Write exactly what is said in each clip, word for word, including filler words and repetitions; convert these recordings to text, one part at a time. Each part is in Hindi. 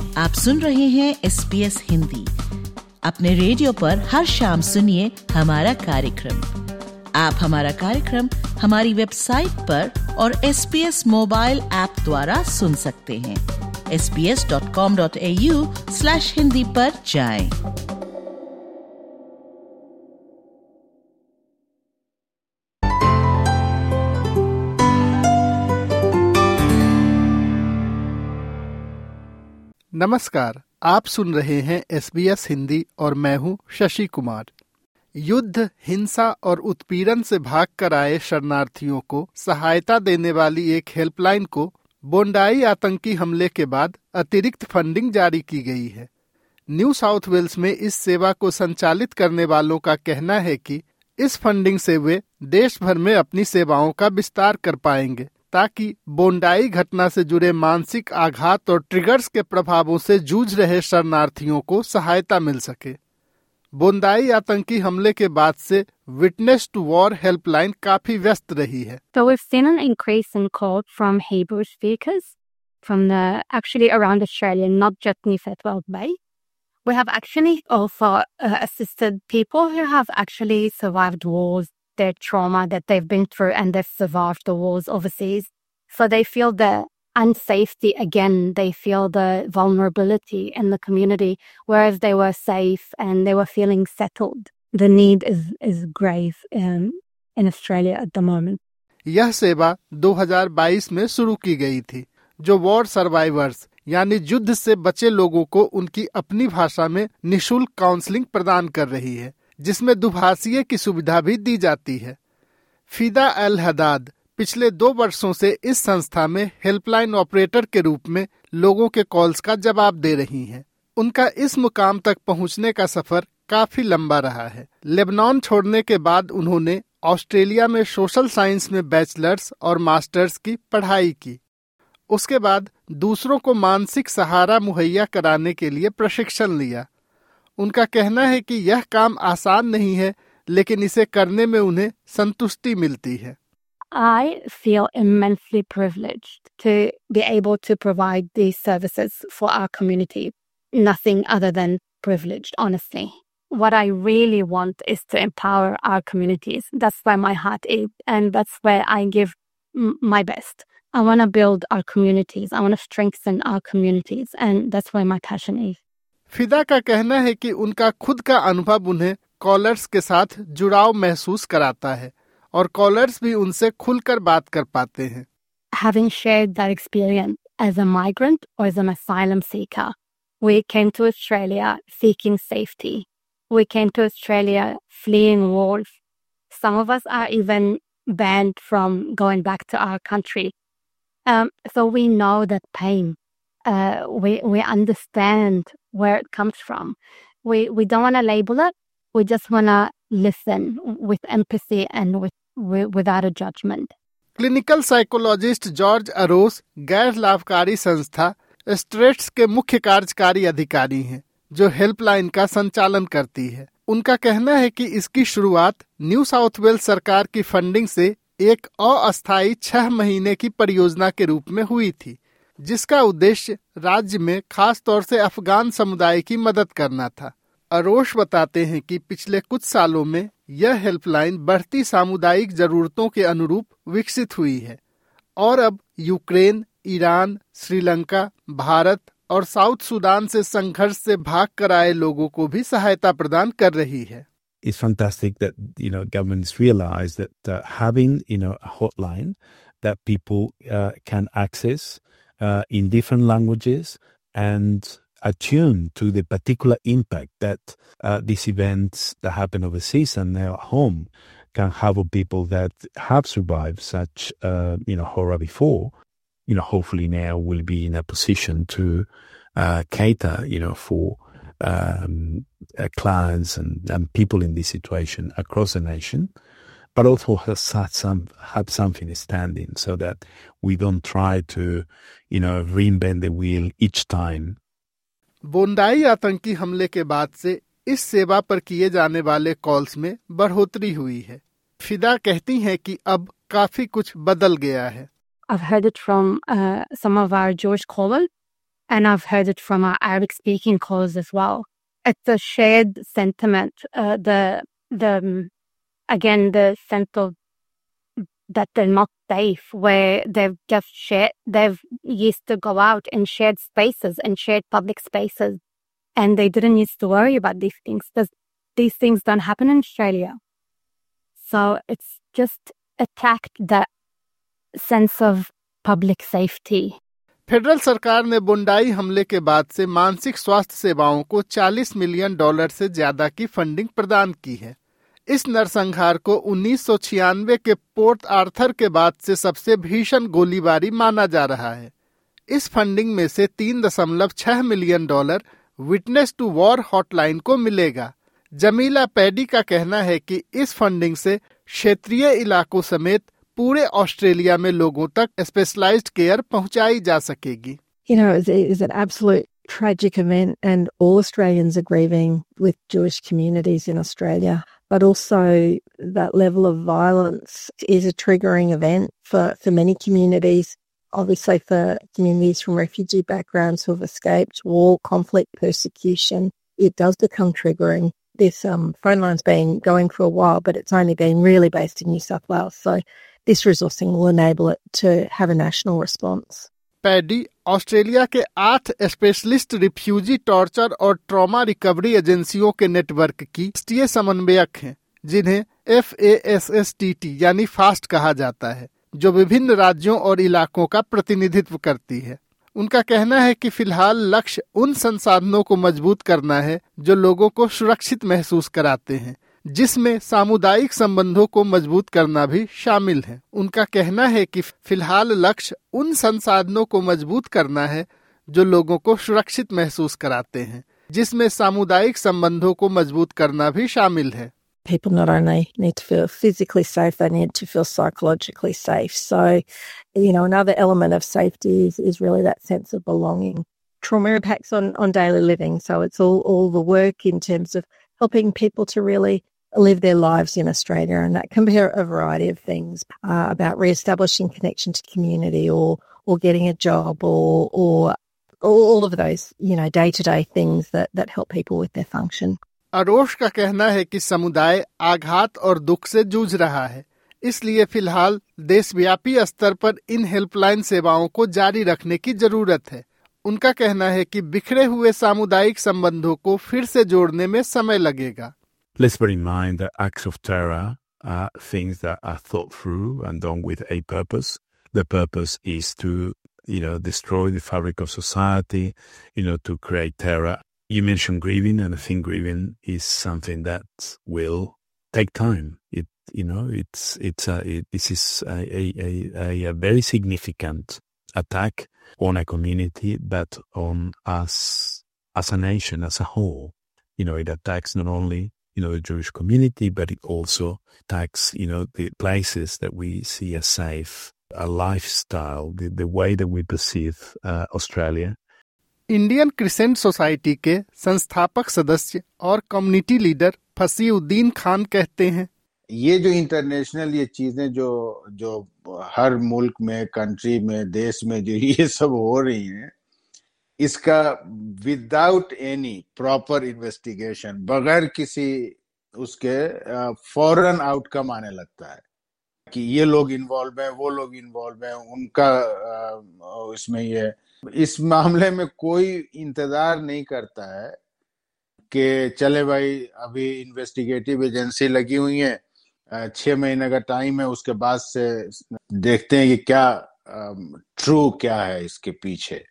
आप सुन रहे हैं एस बी एस हिंदी। अपने रेडियो पर हर शाम सुनिए हमारा कार्यक्रम। आप हमारा कार्यक्रम हमारी वेबसाइट पर और S B S mobile app द्वारा सुन सकते हैं। S B S dot com dot A U slash Hindi पर जाएं। नमस्कार, आप सुन रहे हैं एस बी एस हिंदी और मैं हूं शशि कुमार। युद्ध, हिंसा और उत्पीड़न से भागकर आए शरणार्थियों को सहायता देने वाली एक हेल्पलाइन को बोंडाई आतंकी हमले के बाद अतिरिक्त फंडिंग जारी की गई है। न्यू साउथ वेल्स में इस सेवा को संचालित करने वालों का कहना है कि इस फंडिंग से वे देश भर में अपनी सेवाओं का विस्तार कर पाएंगे ताकि बोंडाई घटना से जुड़े मानसिक आघात और ट्रिगर्स के प्रभावों से जूझ रहे शरणार्थियों को सहायता मिल सके। बोंडाई आतंकी हमले के बाद से विटनेस टू वॉर हेल्पलाइन काफी व्यस्त रही है। So we've seen an increase in calls from Hebrew speakers from the actually around Australia, not just New South Wales Bay. We have actually also uh, assisted people who have actually survived wars, their trauma that they've been through, and they've survived the wars overseas. So they feel the unsafety again. They feel the vulnerability in the community, whereas they were safe and they were feeling settled. The need is is grave um, in Australia at the moment. यह सेवा दो हज़ार बाईस में शुरू की गई थी, जो वॉर सर्वाइवर्स यानी युद्ध से बचे लोगों को उनकी अपनी भाषा में निशुल्क काउंसलिंग प्रदान कर रही है, जिसमें दुभाषीय की सुविधा भी दी जाती है। फिदा अल हदाद पिछले दो वर्षों से इस संस्था में हेल्पलाइन ऑपरेटर के रूप में लोगों के कॉल्स का जवाब दे रही हैं। उनका इस मुकाम तक पहुंचने का सफर काफी लंबा रहा है। लेबनान छोड़ने के बाद उन्होंने ऑस्ट्रेलिया में सोशल साइंस में बैचलर्स और मास्टर्स की पढ़ाई की। उसके बाद दूसरों को मानसिक सहारा मुहैया कराने के लिए प्रशिक्षण लिया। उनका कहना है कि यह काम आसान नहीं है, लेकिन इसे करने में उन्हें संतुष्टि मिलती है। I feel immensely privileged to be able to provide these services for our community. Nothing other than privileged, honestly. What I really want is to empower our communities. That's where my heart is, and that's where I give m- my best. I want to build our communities. I want to strengthen our communities, and that's where my passion is. फिदा का कहना है कि उनका खुद का अनुभव उन्हें कॉलर्स के साथ जुड़ाव महसूस कराता है और कॉलर्स भी उनसे खुलकर बात कर पाते हैं। Having shared that experience as a migrant or as an asylum seeker, we came to Australia seeking safety. We came to Australia fleeing wars. Some of us are even banned from going back to our country. Um, so we know that pain. Uh, we we understand where it comes from. We we don't want to label it. We just want to listen with empathy and with, with without a judgment. Clinical psychologist George अरोस गैर लाभकारी संस्था स्ट्रेट्स के मुख्य कार्यकारी अधिकारी हैं, जो हेल्पलाइन का संचालन करती है। उनका कहना है कि इसकी शुरुआत न्यू साउथ वेल्स सरकार की फंडिंग से एक अस्थायी छह महीने की परियोजना के रूप में हुई थी, जिसका उद्देश्य राज्य में खास तौर से अफगान समुदाय की मदद करना था। अरोश बताते हैं कि पिछले कुछ सालों में यह हेल्पलाइन बढ़ती सामुदायिक जरूरतों के अनुरूप विकसित हुई है और अब यूक्रेन, ईरान, श्रीलंका, भारत और साउथ सुडान से संघर्ष से भाग कर आए लोगों को भी सहायता प्रदान कर रही है। It's fantastic that, you know, governments realize that uh, having, you know, a hotline that people uh, can access uh, in different languages and attune to the particular impact that uh, these events that happen overseas and now at home can have on people that have survived such, uh, you know, horror before. You know, hopefully now we'll be in a position to uh, cater, you know, for um, uh, clients and, and people in this situation across the nation, but also has had some, have something standing so that we don't try to, you know, reinvent the wheel each time. बोंडाई आतंकी हमले के बाद से इस सेवा पर किए जाने वाले कॉल्स में बढ़ोतरी हुई है। फिदा कहती हैं कि अब काफी कुछ बदल गया है। I've heard it from uh, some of our Jewish callers and I've heard it from our Arabic-speaking calls as well. It's a shared sentiment. Uh, the the um, again the sense of that they're not safe, where they've just shared, they've used to go out in shared spaces and shared public spaces, and they didn't used to worry about these things because these things don't happen in Australia. So it's just attacked that sense of public safety. Federal सरकार ने बुंडाई हमले के बाद से मानसिक स्वास्थ्य सेवाओं को चालीस मिलियन डॉलर से ज्यादा की फंडिंग प्रदान की है। इस नरसंहार को उन्नीस सौ छियानवे के पोर्ट आर्थर के बाद से सबसे भीषण गोलीबारी माना जा रहा है। इस फंडिंग में से तीन दशमलव छह million dollar witness to war hotline को मिलेगा। जमीला पैडी का कहना है कि इस फंडिंग से क्षेत्रीय इलाकों समेत पूरे ऑस्ट्रेलिया में लोगों तक स्पेशलाइज्ड केयर पहुंचाई जा सकेगी। You know, it is an absolute tragic event, and all Australians are grieving with Jewish communities in Australia. But also that level of violence is a triggering event for, for many communities. Obviously for communities from refugee backgrounds who have escaped war, conflict, persecution, it does become triggering. This um, phone line's been going for a while, but it's only been really based in New South Wales. So this resourcing will enable it to have a national response. Paddy Australia के आठ स्पेशलिस्ट रिफ्यूजी टॉर्चर और ट्रॉमा रिकवरी एजेंसियों के नेटवर्क की राष्ट्रीय समन्वयक हैं, जिन्हें F A S S T T यानी फास्ट कहा जाता है, जो विभिन्न राज्यों और इलाकों का प्रतिनिधित्व करती है। उनका कहना है कि फिलहाल लक्ष्य उन संसाधनों को मजबूत करना है जो लोगों को सुरक्षित महसूस कराते हैं, जिसमें सामुदायिक संबंधों को मजबूत करना भी शामिल है। उनका कहना है कि फिलहाल लक्ष्य उन संसाधनों को मजबूत करना है जो लोगों को सुरक्षित महसूस कराते हैं, जिसमें सामुदायिक संबंधों को मजबूत करना भी शामिल है। People not only need to feel physically safe, they need to feel psychologically safe. So, you know, another element of safety is, is really that sense of belonging. Trauma impacts on, on daily living. So it's all, all the work in terms of helping people to really live their lives in Australia. And that can be a, a variety of things, uh, about re-establishing connection to community, or, or getting a job, or, or all of those, you know, day-to-day things that, that help people with their function. अरोश का कहना है कि समुदाय आघात और दुख से जूझ रहा है, इसलिए फिलहाल देशव्यापी स्तर पर इन हेल्पलाइन सेवाओं को जारी रखने की जरूरत है। उनका कहना है कि बिखरे हुए सामुदायिक संबंधों को फिर से जोड़ने में समय लगेगा। Let's bear in mind that acts of terror are things that are thought through and done with a purpose. The purpose is to, you know, destroy the fabric of society, you know, to create terror. You mentioned grieving, and I think grieving is something that will take time. It, you know, it's it's a, it, this is a, a, a, a very significant attack on a community, but on us as a nation, as a whole. You know, it attacks not only, you know, the Jewish community, but it also attacks, you know, the places that we see as safe, a lifestyle, the, the way that we perceive uh, Australia. Indian Crescent Society के संस्थापक सदस्य और कम्युनिटी लीडर फसीउद्दीन खान कहते हैं, ये जो इंटरनेशनल ये चीजें जो जो हर मुल्क में, कंट्री में, देश में जो ये सब हो रही हैं, इसका विदाउट एनी प्रॉपर इन्वेस्टिगेशन, बगैर किसी उसके फौरन आउटकम आने लगता है कि ये लोग इन्वॉल्व हैं, वो लोग इन्वॉल्व हैं, उनका आ, इसमें ये इस मामले में कोई इंतजार नहीं करता है कि चले भाई अभी इन्वेस्टिगेटिव एजेंसी लगी हुई है, छह महीने का टाइम है, उसके बाद से देखते हैं कि क्या ट्रू क्या है इसके पीछे।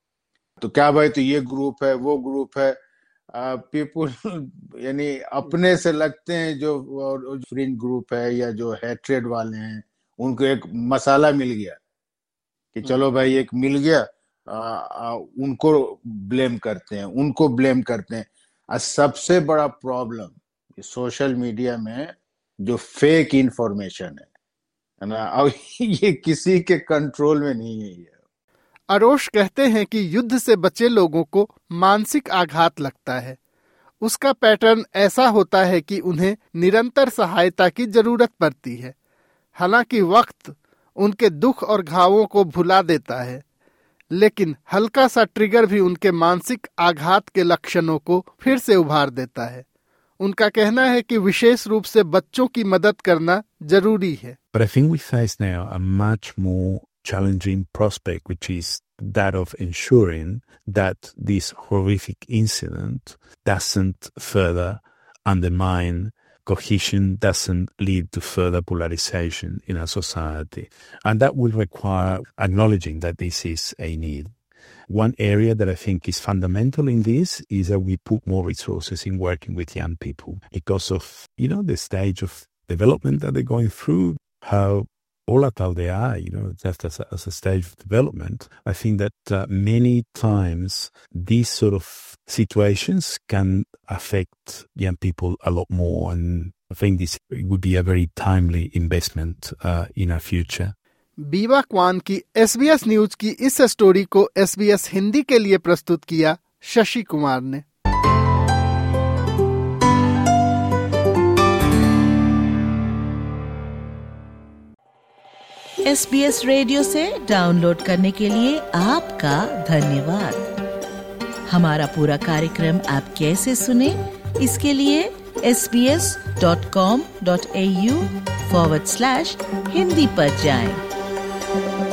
तो क्या भाई, तो ये ग्रुप है, वो ग्रुप है, पीपुल यानी अपने से लगते हैं जो फ्रिंज ग्रुप है या जो हैट्रेड वाले हैं, उनको एक मसाला मिल गया कि चलो भाई एक मिल गया, आ, आ, उनको ब्लेम करते हैं, उनको ब्लेम करते हैं। और सबसे बड़ा प्रॉब्लम सोशल मीडिया में जो फेक इंफॉर्मेशन है, है ना, और ये किसी के कंट्रोल में नहीं है। ये अरोश कहते हैं कि युद्ध से बचे लोगों को मानसिक आघात लगता है। उसका पैटर्न ऐसा होता है कि उन्हें निरंतर सहायता की जरूरत पड़ती है, हालांकि वक्त उनके दुख और घावों को भुला देता है। लेकिन हल्का सा ट्रिगर भी उनके मानसिक आघात के लक्षणों को फिर से उभार देता है। उनका कहना है कि विशेष रूप से बच्चों की मदद करना जरूरी है। But I think we face now a much more challenging prospect, which is that of ensuring that this horrific incident doesn't further undermine cohesion, doesn't lead to further polarization in our society. And that will require acknowledging that this is a need. One area that I think is fundamental in this is that we put more resources in working with young people because of, you know, the stage of development that they're going through, how volatile they are, you know, just as a, as a stage of development. I think that uh, many times these sort of situations can affect young people a lot more. And I think this would be a very timely investment uh, in our future. Biwa Kwan की एस बी एस न्यूज की इस स्टोरी को एस बी एस हिंदी के लिए प्रस्तुत किया शशि कुमार ने। एस बी एस रेडियो से डाउनलोड करने के लिए आपका धन्यवाद। हमारा पूरा कार्यक्रम आप कैसे सुने, इसके लिए S B S dot com dot A U forward slash Hindi पर जाएं।